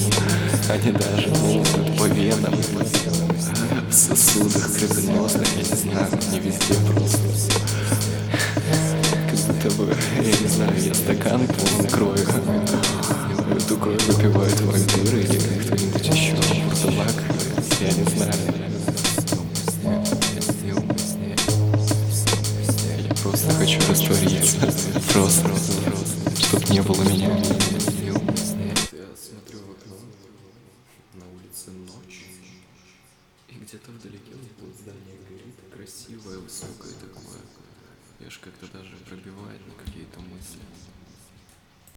Они даже ползают по венам, в сосудах кровеносных, я не знаю, не везде просто. Как будто бы, я не знаю, я стакан полный крови, эту кровь выпивают вампиры или кто-нибудь еще, табак, я не знаю. Я просто хочу раствориться, просто, чтоб не было меня. Я смотрю в окно, на улице ночь, и где-то вдалеке вот здание горит, красивое, высокое такое. Я ж как-то даже пробивает на какие-то мысли.